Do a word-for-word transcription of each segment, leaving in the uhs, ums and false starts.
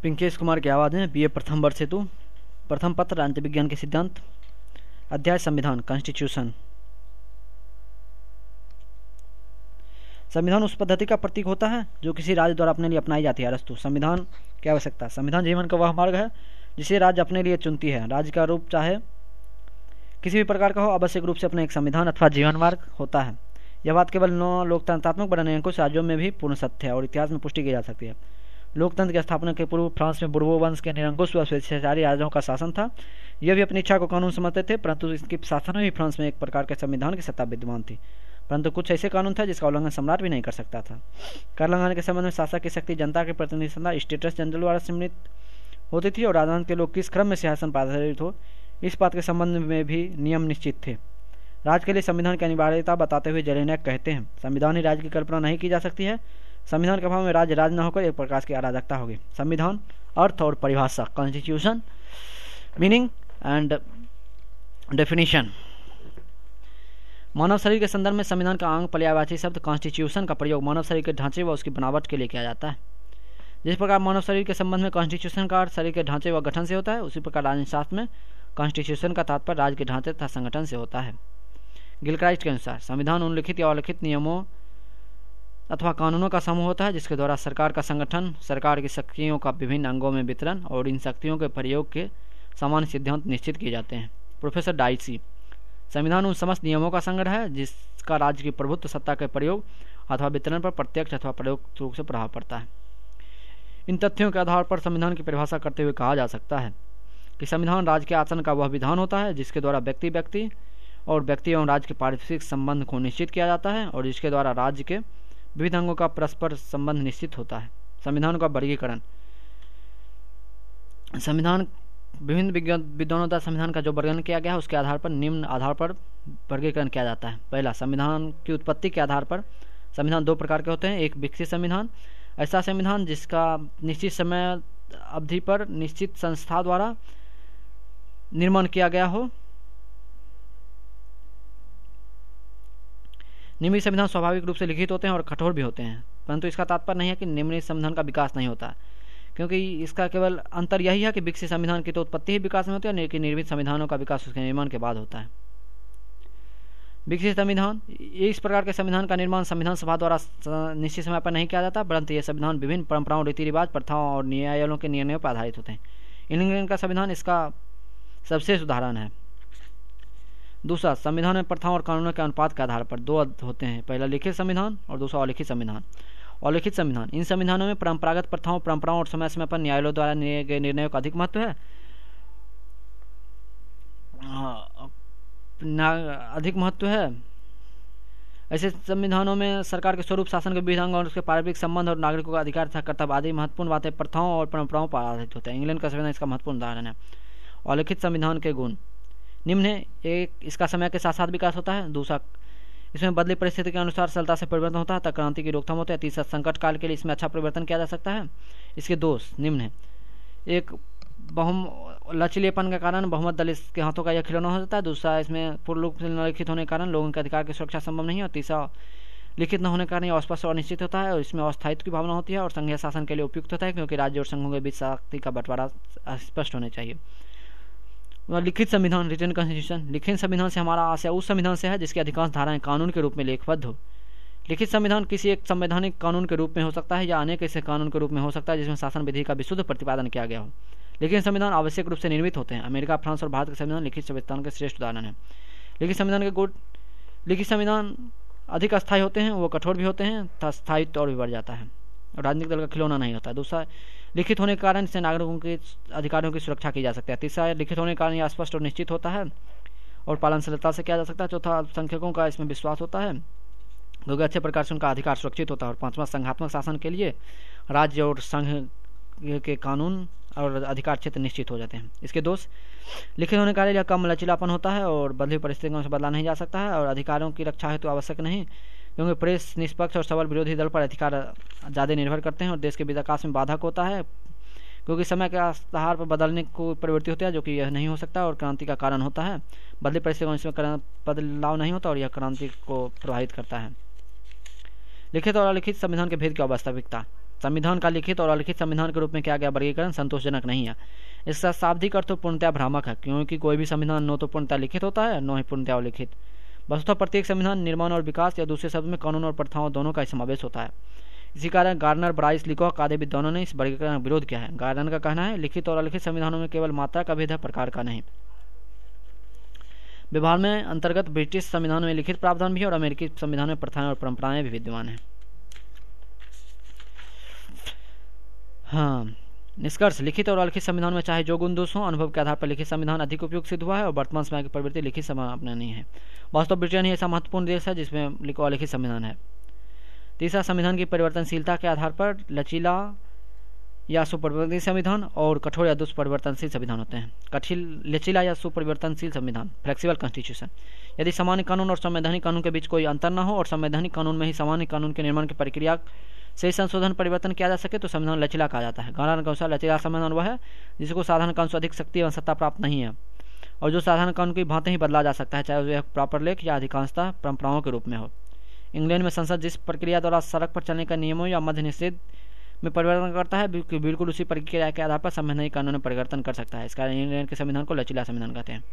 पिंकेश कुमार की आवाज़ में बीए प्रथम वर्ष हेतु प्रथम पत्र राजनीति विज्ञान के सिद्धांत, अध्याय संविधान कॉन्स्टिट्यूशन। संविधान उस पद्धति का प्रतीक होता है जो किसी राज्य द्वारा अपने लिए अपनाई जाती है। अरस्तु। संविधान की आवश्यकता। संविधान जीवन का वह मार्ग है जिसे राज्य अपने लिए चुनती है। राज्य का रूप चाहे किसी भी प्रकार का हो, आवश्यक रूप से अपना एक संविधान अथवा जीवन मार्ग होता है। यह बात केवल नौ लोकतंत्रात्मक बने कुछ राज्यों में भी पूर्ण सत्य है और इतिहास में पुष्टि की जा सकती है। लोकतंत्र की स्थापना के पूर्व फ्रांस में बुर्बो वंश के निरंकुश व स्वेच्छाचारी राजाओं का शासन था। यह भी अपनी इच्छा को कानून समझते थे, परंतु इसके शासन में भी फ्रांस में एक प्रकार के संविधान की सत्ता विद्यमान थी। परंतु कुछ ऐसे कानून था जिसका उल्लंघन सम्राट भी नहीं कर सकता था। कर लगाने के संबंध में शासक की शक्ति जनता के प्रतिनिधि सत्ता स्टेटस जनरल द्वारा सम्मिलित होती थी और राजधानी के लोग किस क्रम में सिंहासन पर आधारित हो, इस बात के संबंध में भी नियम निश्चित थे। राज्य के लिए संविधान की अनिवार्यता बताते हुए जेलेनैक कहते हैं, संविधान ही राज्य की कल्पना नहीं की जा सकती है। संविधान के अभाव में राज्य राज न होकर एक प्रकार की अराजकता होगी। संविधान अर्थ और परिभाषा, कॉन्स्टिट्यूशन मीनिंग एंड डेफिनेशन। मानव शरीर के संदर्भ में संविधान का अंग पर्यायवाची शब्द कॉन्स्टिट्यूशन का प्रयोग मानव शरीर के ढांचे व उसकी बनावट के लिए किया जाता है। जिस प्रकार मानव शरीर के संबंध में कॉन्स्टिट्यूशन का अर्थ शरीर के ढांचे व गठन से होता है, उसी प्रकार राजनीतिशास्त्र में कॉन्स्टिट्यूशन का तात्पर्य राज्य के ढांचे तथा संगठन से होता है। गिलक्राइस्ट के अनुसार संविधान उन लिखित या अलिखित नियमों अथवा कानूनों का समूह होता है जिसके द्वारा सरकार का संगठन, सरकार की शक्तियों का विभिन्न अंगों में वितरण और इन शक्तियों के प्रयोग के सामान्य सिद्धांत निश्चित किए जाते हैं। Professor Dicey. संविधान उन समस्त नियमों का संग्रह है जिसका राज्य की प्रभुत्व सत्ता के प्रयोग अथवा वितरण पर प्रत्यक्ष अथवा परोक्ष रूप से प्रभाव पड़ता है। इन तथ्यों के आधार पर संविधान की परिभाषा करते हुए कहा जा सकता है कि संविधान राज्य के आचरण का वह विधान होता है जिसके द्वारा व्यक्ति व्यक्ति और व्यक्ति एवं राज्य के पारिस्थितिक संबंध को निश्चित किया जाता है और जिसके द्वारा राज्य के विविध अंगों का परस्पर संबंध निश्चित होता है। संविधान का वर्गीकरण। संविधान विभिन्न विद्वानों द्वारा संविधान का जो वर्गीकरण किया गया है उसके आधार पर निम्न आधार पर वर्गीकरण किया जाता है। पहला, संविधान की उत्पत्ति के आधार पर संविधान दो प्रकार के होते हैं। एक विकसित संविधान, ऐसा संविधान जिसका निश्चित समय अवधि पर निश्चित संस्था द्वारा निर्माण किया गया हो। निम्नलिखित संविधान स्वाभाविक रूप से लिखित होते हैं और कठोर भी होते हैं, परंतु इसका तात्पर्य नहीं है कि निम्नलिखित संविधान का विकास नहीं होता, क्योंकि इसका केवल अंतर यही है कि विकसित संविधान की तो उत्पत्ति ही विकास में होती है, लेकिन निर्मित संविधानों का विकास उसके निर्माण के बाद होता है। विकसित संविधान, इस प्रकार के संविधान का निर्माण संविधान सभा द्वारा निश्चित समय पर नहीं किया जाता, परंतु यह संविधान विभिन्न परंपराओं, रीति रिवाज, प्रथाओं और न्यायालयों के निर्णयों पर आधारित होते हैं। इंग्लैंड का संविधान इसका सबसे उदाहरण है। दूसरा, संविधान में प्रथाओं और कानूनों के अनुपात के आधार पर दो होते हैं, पहला लिखित संविधान और दूसरा अलिखित संविधान। अलिखित संविधान, इन संविधानों में परंपरागत प्रथाओं परंपराओं और समय समय पर न्यायालयों द्वारा लिए गए निर्णयों का अधिक महत्व है अधिक महत्व है ऐसे संविधानों में सरकार के स्वरूप, शासन के विविध अंग और उसके पारंपरिक संबंध और नागरिकों का अधिकार तथा कर्तव्य आदि महत्वपूर्ण बातें प्रथाओं और परंपराओं पर आधारित होते हैं। इंग्लैंड का संविधान इसका महत्वपूर्ण उदाहरण है। अलिखित संविधान के गुण निम्न है। एक, इसका समय के साथ साथ विकास होता है। दूसरा, इसमें बदली परिस्थिति के अनुसार सरलता से परिवर्तन होता है तथा क्रांति की रोकथाम होती है। तीसरा, संकट काल के लिए इसमें अच्छा परिवर्तन किया जा सकता है। इसके दोष निम्न है। एक, बहुम लचीलेपन के कारण बहुमत दल इसके हाथों का यह खिलौना हो जाता है। दूसरा, इसमें पूर्ण रूप से लिखित होने के कारण लोगों के अधिकार की सुरक्षा संभव नहीं है। और तीसरा, लिखित न होने के कारण यह अस्पष्ट और अनिश्चित होता है और इसमें अस्थायित्व की भावना होती है और संघीय शासन के लिए उपयुक्त होता है, क्योंकि राज्य और संघों के बीच शक्ति का बंटवारा स्पष्ट होने चाहिए। लिखित संविधान, रिटन कॉन्स्टिट्यूशन। लिखित संविधान से हमारा आशय उस संविधान से है जिसकी अधिकांश धाराएं कानून के रूप में लेखबद्ध हो। लिखित संविधान किसी एक संवैधानिक कानून के रूप में हो सकता है या अनेक ऐसे कानून के रूप में हो सकता है जिसमें शासन विधि का विशुद्ध प्रतिपादन किया गया हो। लिखित संविधान आवश्यक रूप से निर्मित होते हैं। अमेरिका, फ्रांस और भारत के संविधान लिखित संविधान के श्रेष्ठ उदाहरण है। लिखित संविधान के गुण, लिखित संविधान अधिक अस्थायी होते हैं, वो कठोर भी होते हैं तथा स्थायित्व और भी बढ़ जाता है और राजनीतिक दल का खिलौना नहीं होता। दूसरा, लिखित होने के कारण इससे नागरिकों के अधिकारों की सुरक्षा की जा सकती है। तीसरा, लिखित होने के कारण यह स्पष्ट और निश्चित होता है और पालन सरलता से किया जा सकता है। चौथा, अल्पसंख्यकों का इसमें विश्वास होता है क्योंकि अच्छे प्रकार से उनका अधिकार सुरक्षित होता है। और पांचवा, संघात्मक शासन के लिए राज्य और संघ के कानून और अधिकार क्षेत्र निश्चित हो जाते हैं। इसके दोष, लिखित होने के कारण यह कम लचीलापन होता है और बदली परिस्थितियों से बदला नहीं जा सकता है और अधिकारों की रक्षा हेतु आवश्यक नहीं, क्योंकि प्रेस निष्पक्ष और सबल विरोधी दल पर अधिकार ज़्यादा निर्भर करते हैं और देश के विकास में बाधक होता है, क्योंकि समय के आधार पर बदलने को प्रवृत्ति होती है जो कि यह नहीं हो सकता और क्रांति का कारण होता है। बदली परिस्थितियों में बदलाव नहीं होता और यह क्रांति को प्रभावित करता है। लिखित और अलिखित संविधान के भेद की अवास्तविकता। संविधान का लिखित और अलिखित संविधान के रूप में किया गया वर्गीकरण संतोषजनक नहीं है। इसका शाब्दिक अर्थ तो पूर्णतया भ्रामक है, क्योंकि कोई भी संविधान न तो पूर्णतया लिखित होता है न ही पूर्णतया अलिखित। वस्तुतः प्रत्येक संविधान निर्माण और विकास या दूसरे शब्द में कानून और प्रथाओं दोनों का समावेश होता है। इसी कारण गार्नर, ब्राइस, लिकॉक आदि विद्वानों ने इस वर्गीकरण का विरोध किया है। गार्नर का कहना है लिखित और अलिखित संविधानों में केवल मात्रा का भेद है, प्रकार का नहीं। व्यवहार में अंतर्गत ब्रिटिश संविधान में लिखित प्रावधान भी है और अमेरिकी संविधान में प्रथाएं और परंपराएं भी विद्यमान है। हाँ, निष्कर्ष, लिखित और अलिखित संविधान में चाहे जो गुण दोष हो, अनुभव के आधार पर लिखित संविधान अधिक उपयुक्त सिद्ध हुआ है और वर्तमान समय की प्रवृत्ति लिखित संविधान अपनानी है। वास्तव ब्रिटेन ही ऐसा महत्वपूर्ण देश है जिसमें अलिखित संविधान है। तीसरा, संविधान की परिवर्तनशीलता के आधार पर लचीला या सुपरिवर्तनशील संविधान और कठोर या दुष्परिवर्तनशील संविधान होते हैं। कठिन लचीला या सुपरिवर्तनशील संविधान, फ्लेक्सिबल कॉन्स्टिट्यूशन, यदि सामान्य कानून और संवैधानिक कानून के बीच कोई अंतर न हो और संवैधानिक कानून में ही सामान्य कानून के निर्माण की प्रक्रिया से संशोधन परिवर्तन किया जा सके तो संविधान लचीला कहा जाता है। गार्नर के अनुसार लचीला संविधान वह है जिसको साधारण कानून से अधिक शक्ति एवं सत्ता प्राप्त नहीं है और जो साधारण कानून की भांति ही बदला जा सकता है, चाहे वह प्रॉपर लेख या अधिकांशतः परंपराओं के रूप में हो। इंग्लैंड में संसद जिस प्रक्रिया द्वारा सड़क पर चलने का नियमों या मध्य निषेध में परिवर्तन करता है, बिल्कुल उसी प्रक्रिया के आधार पर संवैधानिक कानून में परिवर्तन कर सकता है। इस कारण इंग्लैंड के संविधान को लचीला संविधान कहते हैं।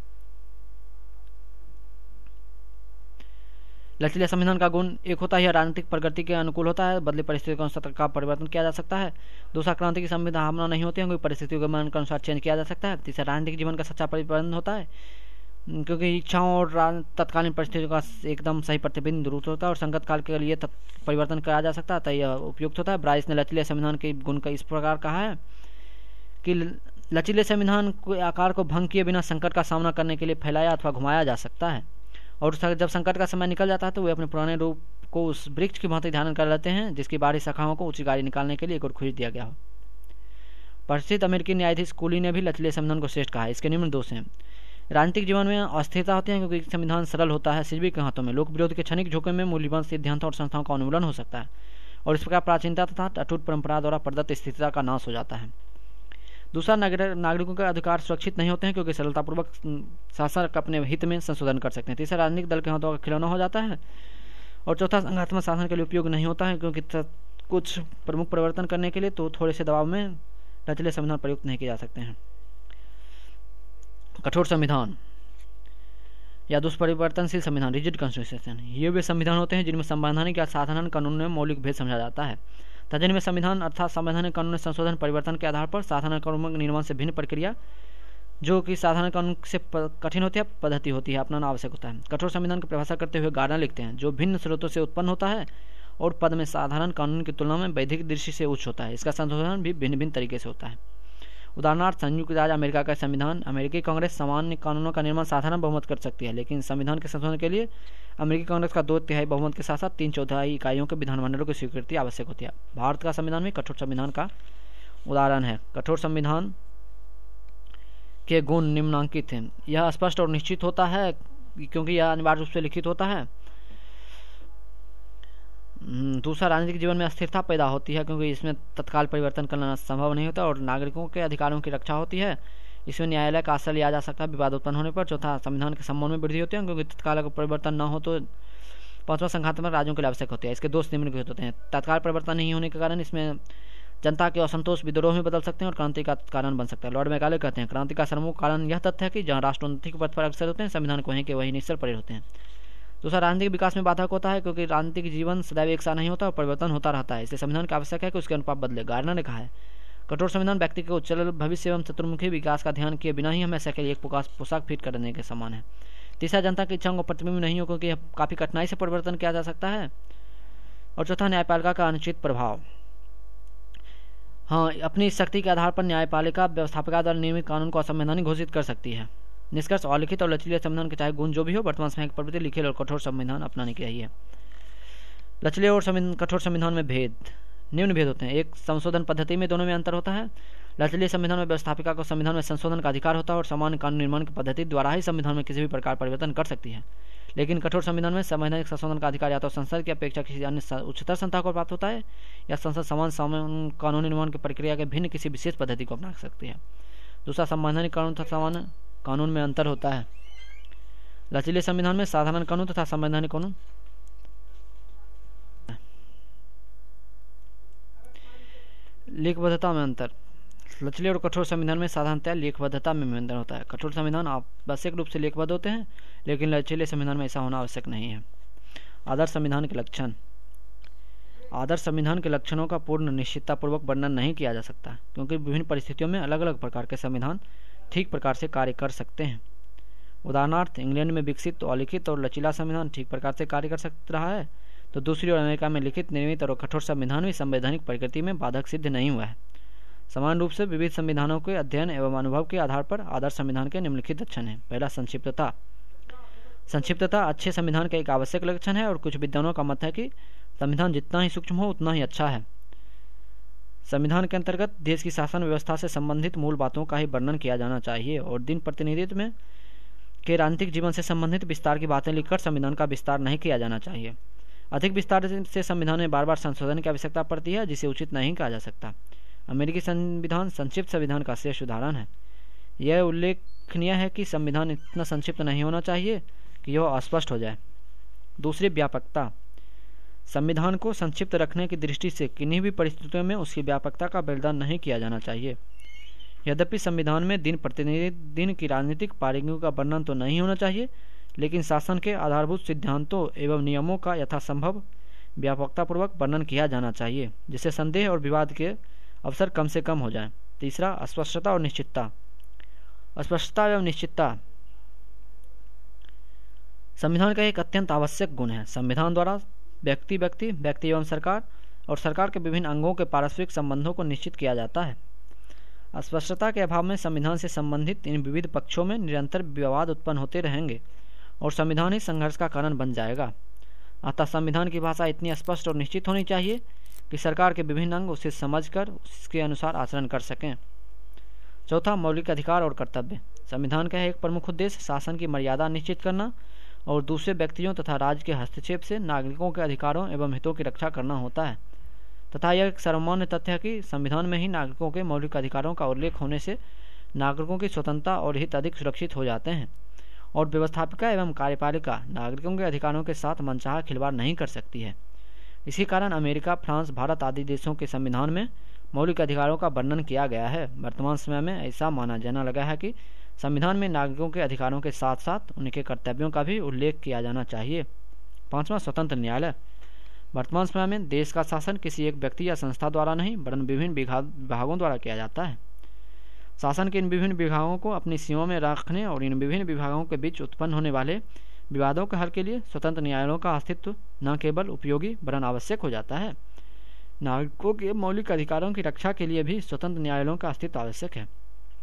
लचीले संविधान का गुण एक होता है राजनीतिक प्रगति के अनुकूल होता है, बदली परिस्थितियों के अनुसार का परिवर्तन किया जा सकता है। दूसरा, क्रांति की संभावना नहीं होती है क्योंकि परिस्थितियों के मान के अनुसार चेंज किया जा सकता है। तीसरा, राजनीतिक जीवन का सच्चा परिवर्तन होता है क्योंकि इच्छाओं और तत्कालीन परिस्थितियों का एकदम सही प्रतिबिंब दूर होता है और संगत काल के लिए परिवर्तन कराया जा सकता है, तो यह उपयुक्त होता है। ब्राइस ने लचीले संविधान के गुण का इस प्रकार कहा है कि लचीले संविधान के आकार को भंग किए बिना संकट का सामना करने के लिए फैलाया अथवा घुमाया जा सकता है और जब संकट का समय निकल जाता है तो वे अपने पुराने रूप को उस वृक्ष की भांति धारण कर लेते हैं जिसकी बाहरी शाखाओं को ऊंची गाड़ी निकालने के लिए एक और खोज दिया गया हो। प्रसिद्ध अमेरिकी न्यायाधीश कूली ने भी लचीले संविधान को श्रेष्ठ कहा है। इसके निम्न दोष हैं। राजनीतिक जीवन में अस्थिरता होती है क्योंकि संविधान सरल होता है, सिर्फ के हाथों में लोक विरोध के क्षणिक झोंके में मूल्यवान सिद्धांतों और संस्थाओं का उन्मूलन हो सकता है और इस प्रकार प्राचीनता तथा अटूट परंपरा द्वारा प्रदत्त स्थिरता का नाश हो जाता है। दूसरा, नागरिकों के अधिकार सुरक्षित नहीं होते हैं क्योंकि सरलतापूर्वक शासक अपने हित में संशोधन कर सकते हैं। तीसरा, राजनीतिक दल के हाथों का खिलौना हो जाता है और चौथा, संघात्मक शासन के लिए उपयोग नहीं होता है क्योंकि कुछ प्रमुख परिवर्तन करने के लिए तो थोड़े से दबाव में लचीले संविधान प्रयुक्त नहीं किए जा सकते हैं। कठोर संविधान या दुष्परिवर्तनशील संविधान, रिजिड कॉन्स्टिट्यूशन, ये वे संविधान होते हैं जिनमें संवैधानिक या साधारण कानून में मौलिक भेद समझा जाता है तथा जिनमें संविधान अर्थात संवैधानिक कानून में संशोधन परिवर्तन के आधार पर साधारण कानून के निर्माण से भिन्न प्रक्रिया जो कि साधारण कानून से कठिन होती है पद्धति होती है अपनाना आवश्यक होता है। कठोर संविधान की परिभाषा करते हुए गार्नर लिखते हैं जो भिन्न स्रोतों से उत्पन्न होता है और पद में साधारण कानून की तुलना में वैधिक दृष्टि से उच्च होता है। इसका संशोधन भी भिन्न भिन्न तरीके से होता है। उदाहरणार्थ, संयुक्त राज्य अमेरिका का संविधान, अमेरिकी कांग्रेस सामान्य कानूनों का निर्माण साधारण बहुमत कर सकती है, लेकिन संविधान के संशोधन के लिए अमेरिकी कांग्रेस का दो तिहाई बहुमत के साथ साथ तीन चौथाई इकाइयों के विधानमंडलों की स्वीकृति आवश्यक होती है। भारत का संविधान भी कठोर संविधान का उदाहरण है। कठोर संविधान के गुण निम्नांकित हैं। यह स्पष्ट और निश्चित होता है क्योंकि यह अनिवार्य रूप से लिखित होता है। दूसरा, राजनीतिक जीवन में अस्थिरता पैदा होती है क्योंकि इसमें तत्काल परिवर्तन करना संभव नहीं होता और नागरिकों के अधिकारों की रक्षा होती है। इसमें न्यायालय का आश्रय लिया जा सकता है विवाद उत्पन्न होने पर। चौथा, संविधान के सम्मान में वृद्धि होती है क्योंकि तत्काल परिवर्तन न हो तो। पांचवा, संघात्मक राज्यों के लिए आवश्यक होते हैं। इसके दोष निम्नलिखित होते हैं। तत्काल परिवर्तन नहीं होने के कारण इसमें जनता के असंतोष विद्रोह में बदल सकते हैं और क्रांति का कारण बन सकता है। लॉर्ड मैकाले कहते हैं, क्रांति का सर्वमुख कारण यह तथ्य है कि जहाँ राष्ट्रोन्नति के पथ पर अग्रसर होते हैं संविधान को वहीं के वही निश्चल पड़े होते हैं। दूसरा, राजनीतिक विकास में बाधक होता है क्योंकि राजनीतिक जीवन सदैव एक सा नहीं होता और परिवर्तन होता रहता है, इसलिए संविधान का आवश्यक है कि उसके अनुपात बदले। गार्नर ने कहा है, कठोर संविधान व्यक्ति के उज्ज्वल भविष्य एवं चतुर्मुखी विकास का ध्यान किए बिना ही हमेशा के लिए एक पोशाक फिट करने के समान है। तीसरा, जनता की इच्छाओं को प्रतिबिंब नहीं हो क्योंकि यह काफी कठिनाई से परिवर्तन किया जा सकता है। और चौथा, न्यायपालिका का अनुचित प्रभाव। हाँ, अपनी शक्ति के आधार पर न्यायपालिका व्यवस्थापिका द्वारा निर्मित कानून को असंवैधानिक घोषित कर सकती है। निष्कर्ष, अलिखित और लचीले संविधान के चाहे गुण जो भी हो, वर्तमान समय की प्रवृत्ति लिखित और कठोर संविधान अपनाने की है। लचीले और कठोर संविधान में भेद, निम्न भेद होते हैं। एक, संशोधन पद्धति में दोनों में अंतर होता है। लचीले संविधान में व्यवस्थापिका को संविधान में संशोधन का अधिकार होता है और सामान्य कानून निर्माण की पद्धति द्वारा ही संविधान में किसी भी प्रकार परिवर्तन कर सकती है। लेकिन कठोर संविधान में संवैधानिक संशोधन का अधिकार या तो संसद की अपेक्षा किसी अन्य उच्चतर संस्था को प्राप्त होता है या संसद समान समान कानून निर्माण की प्रक्रिया के भिन्न किसी विशेष पद्धति को अपना सकती है। दूसरा, संवैधानिक कानून तथा सामान्य कानून में अंतर होता है। लचीले संविधान में साधारण कानून तथा संवैधानिक कानून लेखबद्धता में अंतर। लचीले और कठोर संविधान में साधारणतः लेखबद्धता में अंतर होता है। कठोर संविधान आवश्यक रूप से लेखबद्ध होते हैं, लेकिन लचीले संविधान में ऐसा होना आवश्यक नहीं है। आदर्श संविधान के लक्षण। आदर्श संविधान के लक्षणों का पूर्ण निश्चिततापूर्वक वर्णन नहीं किया जा सकता, क्योंकि विभिन्न परिस्थितियों में अलग अलग प्रकार के संविधान ठीक प्रकार से कार्य कर सकते हैं। उदाहरणार्थ, इंग्लैंड में विकसित अलिखित और लचीला संविधान ठीक प्रकार से कार्य कर सकता रहा है, तो दूसरी ओर अमेरिका में लिखित, निर्मित और कठोर संविधान भी संवैधानिक प्रकृति में बाधक सिद्ध नहीं हुआ है। समान रूप से विविध संविधानों के अध्ययन एवं अनुभव के आधार पर आदर्श संविधान के निम्नलिखित लक्षण हैं। पहला, संक्षिप्तता। संक्षिप्तता अच्छे संविधान का एक आवश्यक लक्षण है और कुछ विद्वानों का मत है कि संविधान जितना ही सूक्ष्म हो उतना ही अच्छा है। संविधान के अंतर्गत देश की शासन व्यवस्था से संबंधित मूल बातों का ही वर्णन किया जाना चाहिए और दिन प्रतिनिधित्व में के राजनीतिक जीवन से संबंधित विस्तार की बातें लिखकर संविधान का विस्तार नहीं किया जाना चाहिए। अधिक विस्तार से संविधान में बार बार संशोधन की आवश्यकता पड़ती है, जिसे उचित नहीं कहा जा सकता। अमेरिकी संविधान संक्षिप्त संविधान का श्रेष्ठ उदाहरण है। यह उल्लेखनीय है कि संविधान इतना संक्षिप्त नहीं होना चाहिए कि यह अस्पष्ट हो जाए। दूसरी, व्यापकता। संविधान को संक्षिप्त रखने की दृष्टि से किन्हीं भी परिस्थितियों में उसकी व्यापकता का बलिदान नहीं किया जाना चाहिए। यद्यपि संविधान में दिन प्रतिदिन की राजनीतिक पारियों का वर्णन तो नहीं होना चाहिए, लेकिन शासन के आधारभूत सिद्धांतों एवं नियमों का यथासंभव व्यापकतापूर्वक वर्णन किया जाना चाहिए, जिससे संदेह और विवाद के अवसर कम से कम हो जाएं। तीसरा, अस्पष्टता और निश्चितता। अस्पष्टता एवं निश्चितता संविधान का एक अत्यंत आवश्यक गुण है। संविधान द्वारा व्यक्ति व्यक्ति व्यक्ति एवं सरकार और सरकार के विभिन्न अंगों के पारस्परिक संबंधों को निश्चित किया जाता है। अस्पष्टता के अभाव में संविधान से संबंधित इन विविध पक्षों में निरंतर विवाद उत्पन्न होते रहेंगे और संविधान ही संघर्ष का कारण बन जाएगा। अतः संविधान की भाषा इतनी स्पष्ट और निश्चित होनी चाहिए कि सरकार के विभिन्न अंग उसे समझकर उसके अनुसार आचरण कर सकें। चौथा, मौलिक अधिकार और कर्तव्य। संविधान का एक प्रमुख उद्देश्य शासन की मर्यादा निश्चित करना और दूसरे व्यक्तियों तथा राज्य के हस्तक्षेप से नागरिकों के अधिकारों एवं हितों की रक्षा करना होता है, तथा यह एक सर्वमान्य तथ्य है कि संविधान में ही नागरिकों के मौलिक अधिकारों का उल्लेख होने से नागरिकों की स्वतंत्रता और हित अधिक सुरक्षित हो जाते हैं और व्यवस्थापिका एवं कार्यपालिका नागरिकों के अधिकारों के साथ मनचाहा खिलवाड़ नहीं कर सकती है। इसी कारण अमेरिका, फ्रांस, भारत आदि देशों के संविधान में मौलिक अधिकारों का वर्णन किया गया है। वर्तमान समय में ऐसा माना जाने लगा है कि संविधान में नागरिकों के अधिकारों के साथ साथ उनके कर्तव्यों का भी उल्लेख किया जाना चाहिए। पांचवा, स्वतंत्र न्यायालय। वर्तमान समय में देश का शासन किसी एक व्यक्ति या संस्था द्वारा नहीं वरन विभिन्न विभागों द्वारा किया जाता है। शासन के इन विभिन्न विभागों को अपनी सीमा में रखने और इन विभिन्न विभागों के बीच उत्पन्न होने वाले विवादों के हल के लिए स्वतंत्र न्यायालयों का अस्तित्व न केवल उपयोगी वरन आवश्यक हो जाता है। नागरिकों के मौलिक अधिकारों की रक्षा के लिए भी स्वतंत्र न्यायालयों का अस्तित्व आवश्यक है।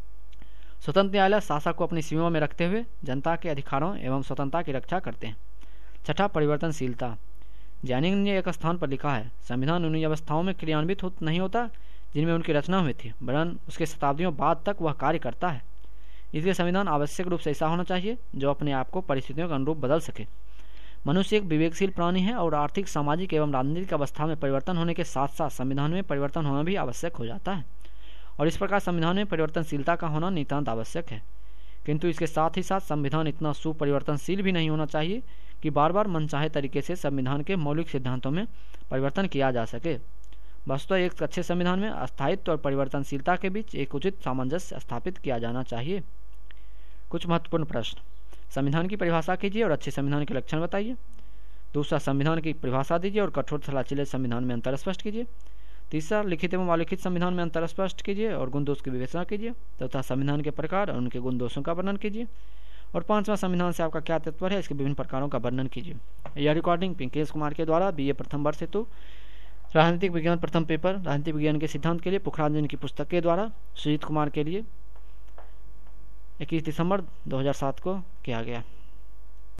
स्वतंत्र न्यायालय शासन को अपनी सीमा में रखते हुए जनता के अधिकारों एवं स्वतंत्रता की रक्षा करते हैं। छठा, परिवर्तनशीलता। जैनिंग ने एक स्थान पर लिखा है, संविधान उन्हीं अवस्थाओं में क्रियान्वित हो, नहीं होता जिनमें उनकी रचना हुई थी, वरन उसके शताब्दियों बाद तक वह कार्य करता है। इसलिए संविधान आवश्यक रूप से ऐसा होना चाहिए जो अपने आप को परिस्थितियों के अनुरूप बदल सके। मनुष्य एक विवेकशील प्राणी है और आर्थिक, सामाजिक एवं राजनीतिक अवस्था में परिवर्तन होने के साथ साथ संविधान में परिवर्तन होना भी आवश्यक हो जाता है और इस प्रकार संविधान में परिवर्तनशीलता का होना नितांत आवश्यक है। किंतु इसके साथ ही साथ संविधान इतना सुपरिवर्तनशील भी नहीं होना चाहिए कि बार बार मनचाहे तरीके से संविधान के मौलिक सिद्धांतों में परिवर्तन किया जा सके। वस्तुतः एक अच्छे संविधान में अस्थायित्व और परिवर्तनशीलता के बीच एक उचित सामंजस्य स्थापित किया जाना चाहिए। कुछ महत्वपूर्ण प्रश्न। संविधान की परिभाषा कीजिए और अच्छे संविधान के लक्षण बताइए। दूसरा, संविधान की परिभाषा दीजिए और कठोर तथा लचीले संविधान में अंतर स्पष्ट कीजिए। तीसरा, लिखित एवं अलिखित संविधान में अंतर स्पष्ट कीजिए और गुण दोष की विवेचना कीजिए तथा संविधान के प्रकार और उनके गुण दोषों का वर्णन कीजिए। और पांचवा, संविधान से आपका क्या तात्पर्य है, इसके विभिन्न प्रकारों का वर्णन कीजिए। यह रिकॉर्डिंग पिंकेश कुमार के द्वारा बी ए प्रथम वर्ष हेतु राजनीतिक विज्ञान प्रथम पेपर राजनीतिक विज्ञान के सिद्धांत के लिए पुखराज की पुस्तक के द्वारा सुजीत कुमार के लिए इक्कीस दिसंबर दो हज़ार सात को किया गया।